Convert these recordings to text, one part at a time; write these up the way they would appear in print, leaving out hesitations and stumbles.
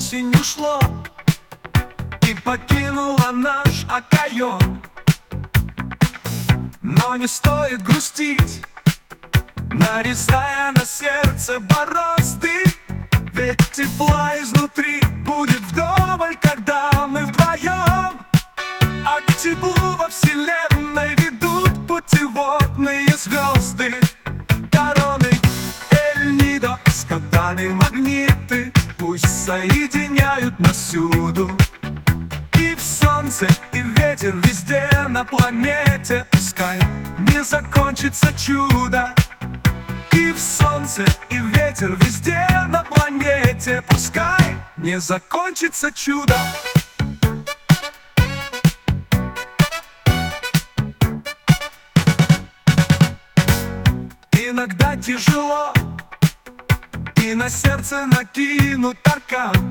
осень ушло и покинула наш окоем. Но не стоит грустить, нарезая на сердце борозды, ведь тепла изнутри будет вдоволь, когда мы вдвоем. А к теплу во вселенной ведут путеводные звезды, короны Эль-Нидо с катами магниты. Пусть соединяют нас всюду, и в солнце, и ветер везде на планете. Пускай не закончится чудо, и в солнце, и ветер везде на планете. Пускай не закончится чудо. Иногда тяжело, и на сердце накинут аркан.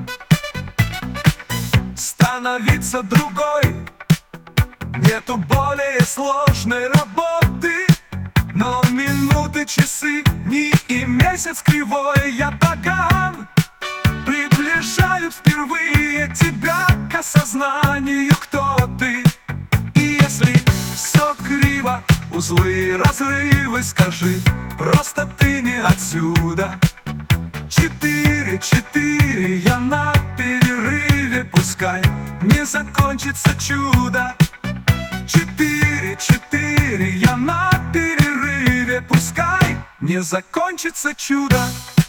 Становиться другой, нету более сложной работы. Но минуты, часы, дни и месяц кривой ятаган приближают впервые тебя к осознанию, кто ты. И если все криво, узлы, разрывы, скажи, просто ты не отсюда. 4-4, я на перерыве, пускай не закончится чудо. 4-4, я на перерыве, пускай не закончится чудо.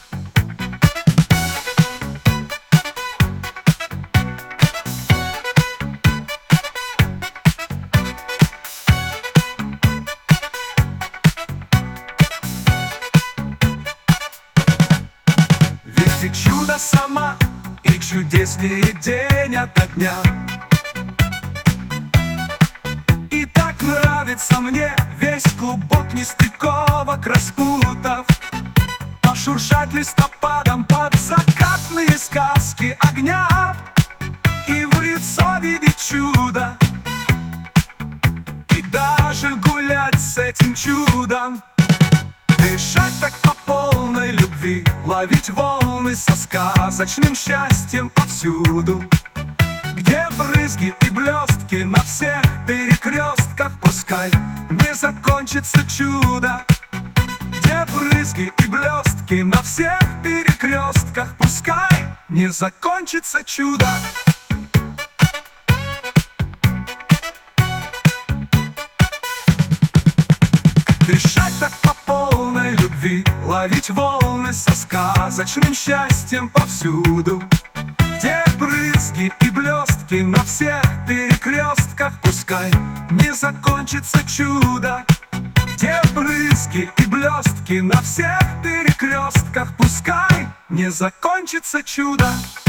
Ведь ты чудо сама, и чудеснее день ото дня. И так нравится мне весь клубок нестыковок распутав, пошуршать листопадом под закатные сказки огня, и в лицо видеть чудо, и даже гулять с этим чудом. Дышать так по полной любви, ловить волны со сказочным счастьем повсюду, где брызги и блестки на всех перекрестках. Пускай не закончится чудо, где брызги и блестки на всех перекрестках. Пускай не закончится чудо. Дышать так по полной любви, ловить волны со сказочным счастьем повсюду, где брызги и блестки на всех перекрестках. Пускай не закончится чудо, где брызги и блестки на всех перекрестках. Пускай не закончится чудо.